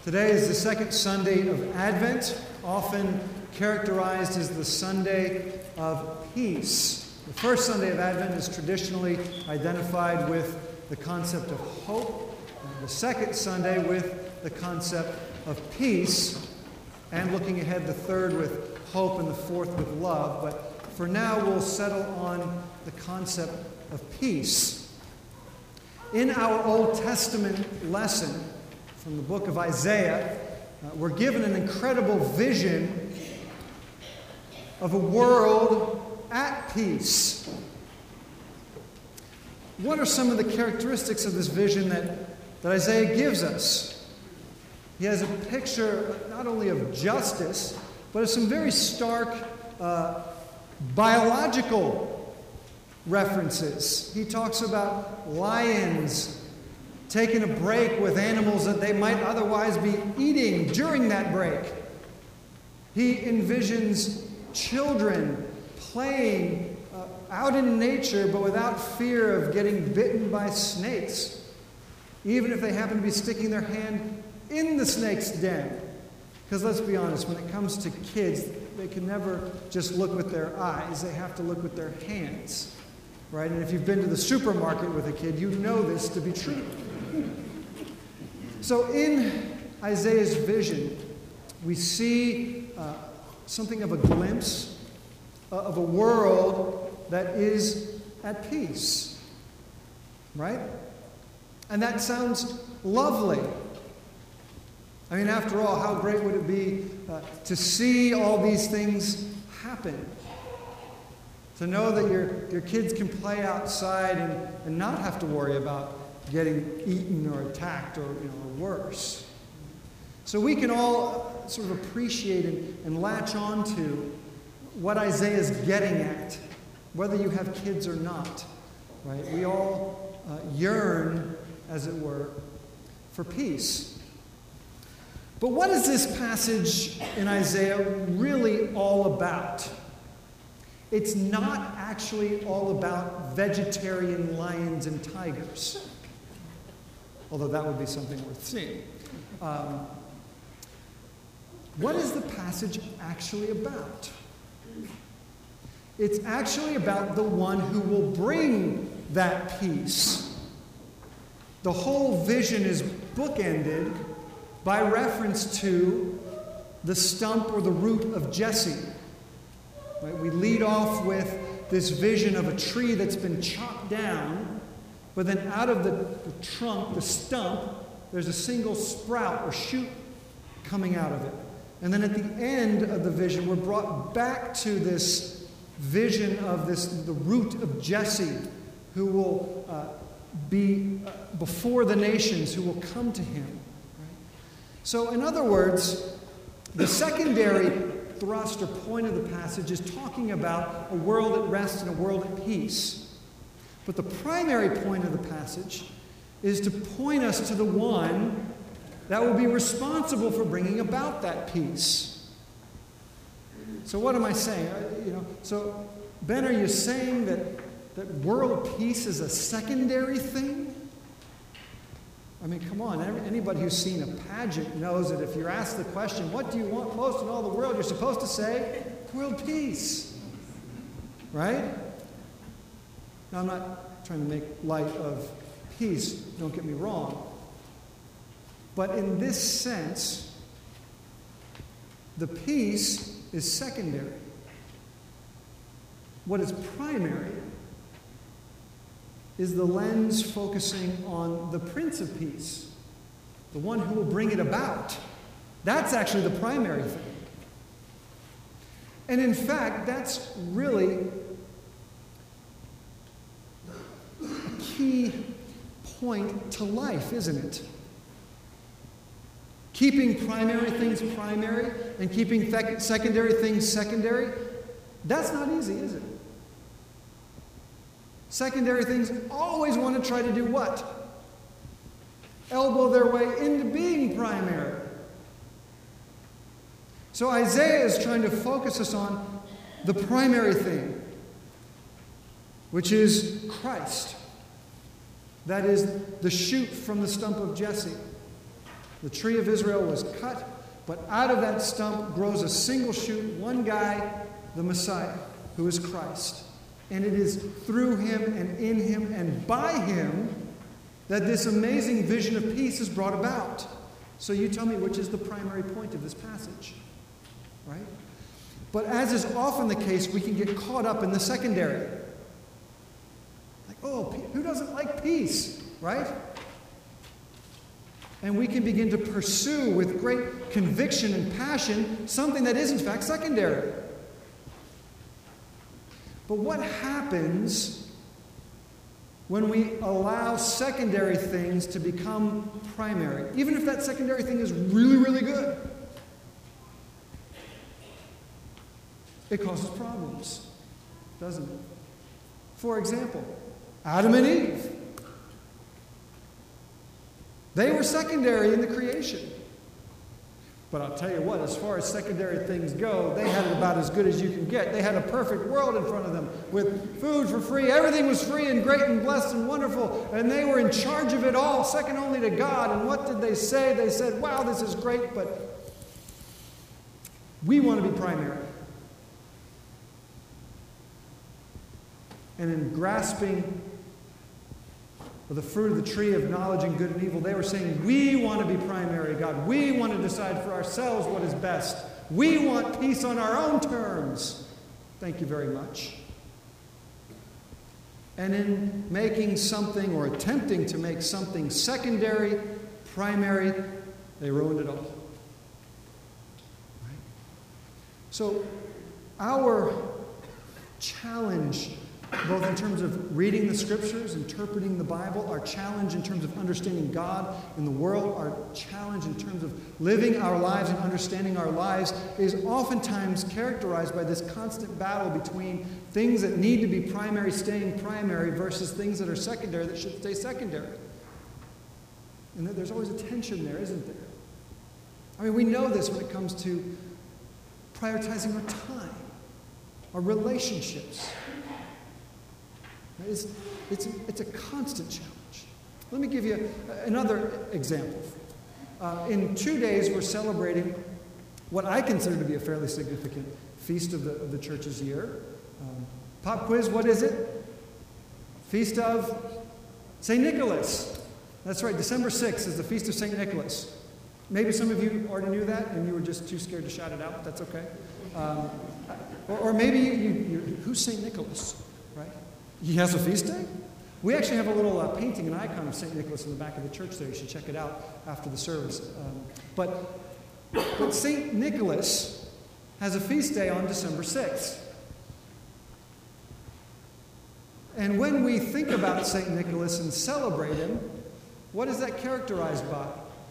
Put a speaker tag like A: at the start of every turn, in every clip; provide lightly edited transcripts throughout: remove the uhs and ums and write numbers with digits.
A: Today is the second Sunday of Advent, often characterized as the Sunday of Peace. The first Sunday of Advent is traditionally identified with the concept of hope, the second Sunday with the concept of peace, and looking ahead, the third with hope and the fourth with love. But for now, we'll settle on the concept of peace. In our Old Testament lesson from the book of Isaiah, we're given an incredible vision of a world at peace. What are some of the characteristics of this vision that Isaiah gives us? He has a picture not only of justice, but of some very stark biological references. He talks about lions taking a break with animals that they might otherwise be eating during that break. He envisions children playing out in nature, but without fear of getting bitten by snakes, even if they happen to be sticking their hand in the snake's den. Because let's be honest, when it comes to kids, they can never just look with their eyes. They have to look with their hands, right? And if you've been to the supermarket with a kid, you know this to be true. So in Isaiah's vision, we see something of a glimpse of a world that is at peace, right? And that sounds lovely. I mean, after all, how great would it be to see all these things happen? To know that your kids can play outside and not have to worry about getting eaten or attacked or worse. So we can all sort of appreciate and latch on to what Isaiah is getting at, whether you have kids or not. Right? We all yearn, as it were, for peace. But what is this passage in Isaiah really all about? It's not actually all about vegetarian lions and tigers, although that would be something worth seeing. What is the passage actually about? It's actually about the one who will bring that peace. The whole vision is bookended by reference to the stump or the root of Jesse. Right? We lead off with this vision of a tree that's been chopped down, but then out of the trunk, the stump, there's a single sprout or shoot coming out of it. And then at the end of the vision, we're brought back to this vision of the root of Jesse, who will be before the nations, who will come to him. Right? So in other words, the secondary thrust or point of the passage is talking about a world at rest and a world at peace. But the primary point of the passage is to point us to the one that will be responsible for bringing about that peace. So what am I saying? So Ben, are you saying that world peace is a secondary thing? I mean, come on. Anybody who's seen a pageant knows that if you're asked the question, what do you want most in all the world? You're supposed to say, world peace. Right? Now, I'm not trying to make light of peace, don't get me wrong. But in this sense, the peace is secondary. What is primary is the lens focusing on the Prince of Peace, the one who will bring it about. That's actually the primary thing. And in fact, that's really a key point to life, isn't it? Keeping primary things primary and keeping secondary things secondary, that's not easy, is it? Secondary things always want to try to do what? Elbow their way into being primary. So Isaiah is trying to focus us on the primary thing, which is Christ. That is the shoot from the stump of Jesse. The tree of Israel was cut, but out of that stump grows a single shoot, one guy, the Messiah, who is Christ. And it is through him and in him and by him that this amazing vision of peace is brought about. So you tell me which is the primary point of this passage, right? But as is often the case, we can get caught up in the secondary. Like, oh, who doesn't like peace, right? And we can begin to pursue with great conviction and passion something that is in fact secondary. But what happens when we allow secondary things to become primary, even if that secondary thing is really, really good? It causes problems, doesn't it? For example, Adam and Eve. They were secondary in the creation. But I'll tell you what, as far as secondary things go, they had it about as good as you can get. They had a perfect world in front of them with food for free. Everything was free and great and blessed and wonderful. And they were in charge of it all, second only to God. And what did they say? They said, wow, this is great, but we want to be primary. And in grasping for the fruit of the tree of knowledge and good and evil, they were saying, we want to be primary, God. We want to decide for ourselves what is best. We want peace on our own terms. Thank you very much. And in making something or attempting to make something secondary, primary, they ruined it all. Right? So our challenge, both in terms of reading the Scriptures, interpreting the Bible, our challenge in terms of understanding God in the world, our challenge in terms of living our lives and understanding our lives is oftentimes characterized by this constant battle between things that need to be primary staying primary versus things that are secondary that should stay secondary. And there's always a tension there, isn't there? I mean, we know this when it comes to prioritizing our time, our relationships. It's a constant challenge. Let me give you another example. In 2 days, we're celebrating what I consider to be a fairly significant feast of the church's year. Pop quiz, what is it? Feast of St. Nicholas. That's right, December 6th is the Feast of St. Nicholas. Maybe some of you already knew that and you were just too scared to shout it out, but that's okay. Or maybe you who's St. Nicholas, right? He has a feast day? We actually have a little painting, an icon of St. Nicholas in the back of the church there. You should check it out after the service. But St. Nicholas has a feast day on December 6th. And when we think about St. Nicholas and celebrate him, what is that characterized by?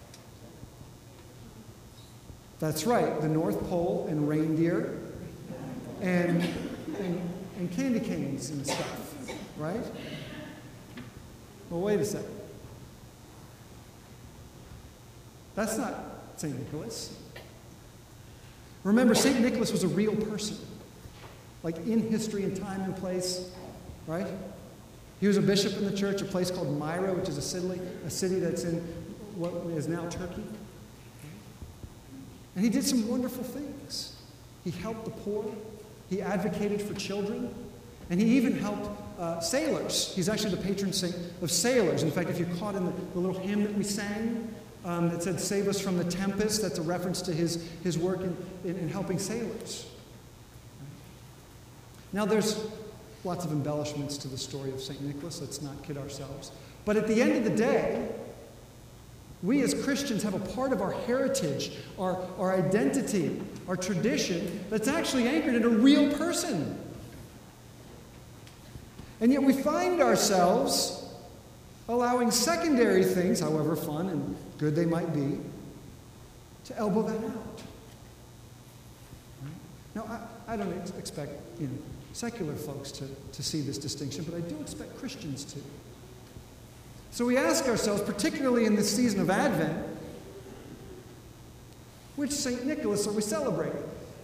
A: That's right, the North Pole and reindeer and candy canes and stuff. Right? Well, wait a second. That's not St. Nicholas. Remember, St. Nicholas was a real person, like in history and time and place, right? He was a bishop in the church, a place called Myra, which is a city that's in what is now Turkey. And he did some wonderful things. He helped the poor. He advocated for children. And he even helped sailors. He's actually the patron saint of sailors. In fact, if you're caught in the little hymn that we sang that said, "Save us from the tempest," that's a reference to his work in helping sailors. Now, there's lots of embellishments to the story of St. Nicholas. Let's not kid ourselves. But at the end of the day, we as Christians have a part of our heritage, our identity, our tradition that's actually anchored in a real person. And yet we find ourselves allowing secondary things, however fun and good they might be, to elbow that out. Right? Now, I don't expect secular folks to see this distinction, but I do expect Christians to. So we ask ourselves, particularly in this season of Advent, which St. Nicholas are we celebrating?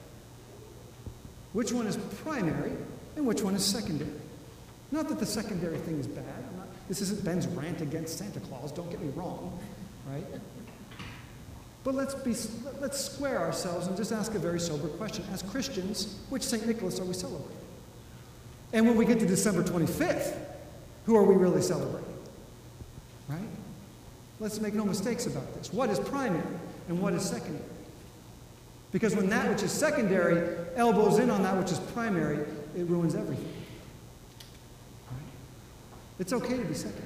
A: Which one is primary and which one is secondary? Not that the secondary thing is bad. This isn't Ben's rant against Santa Claus, don't get me wrong, right? But let's square ourselves and just ask a very sober question. As Christians, which St. Nicholas are we celebrating? And when we get to December 25th, who are we really celebrating? Right? Let's make no mistakes about this. What is primary and what is secondary? Because when that which is secondary elbows in on that which is primary, it ruins everything. Right? It's okay to be secondary.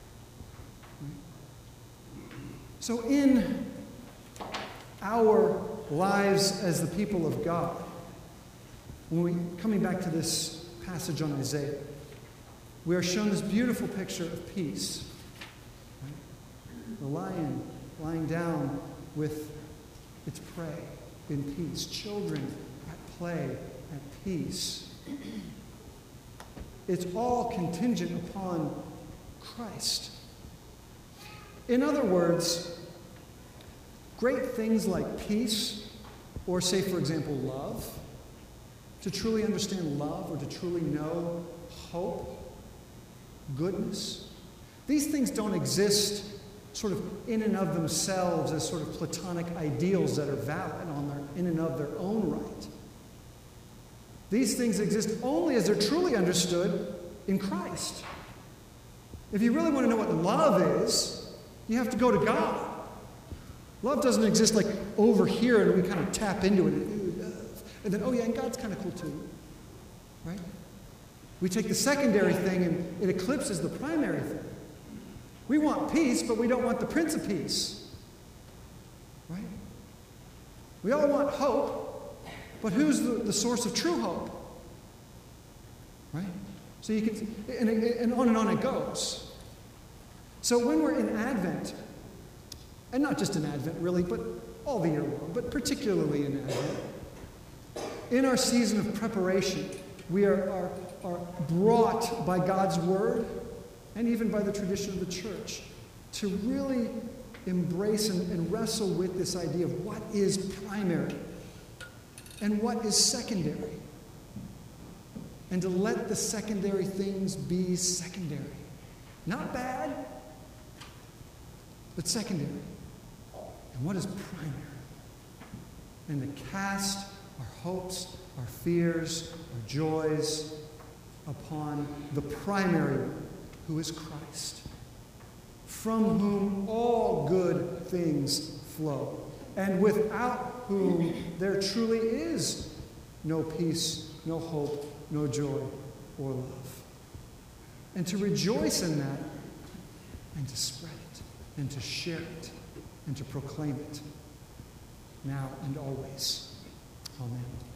A: Right? So in our lives as the people of God, coming back to this passage on Isaiah, we are shown this beautiful picture of peace. Right? The lion lying down with its prey in peace. Children at play at peace. It's all contingent upon Christ. In other words, great things like peace, or say, for example, love, to truly understand love or to truly know hope, goodness, these things don't exist sort of in and of themselves as sort of platonic ideals that are valid in and of their own right. These things exist only as they're truly understood in Christ. If you really want to know what love is, you have to go to God. Love doesn't exist like over here and we kind of tap into it and then, oh yeah, and God's kind of cool too. Right? We take the secondary thing and it eclipses the primary thing. We want peace, but we don't want the Prince of Peace. Right? We all want hope, but who's the source of true hope? Right? So you can, and on it goes. So when we're in Advent, and not just in Advent really, but all the year long, but particularly in Advent, in our season of preparation, we are brought by God's Word and even by the tradition of the church to really embrace and wrestle with this idea of what is primary and what is secondary. And to let the secondary things be secondary. Not bad, but secondary. And what is primary? And to cast our hopes, our fears, our joys upon the primary one, who is Christ, from whom all good things flow, and without whom there truly is no peace, no hope, no joy or love. And to rejoice in that, and to spread it, and to share it, and to proclaim it, now and always. Amen.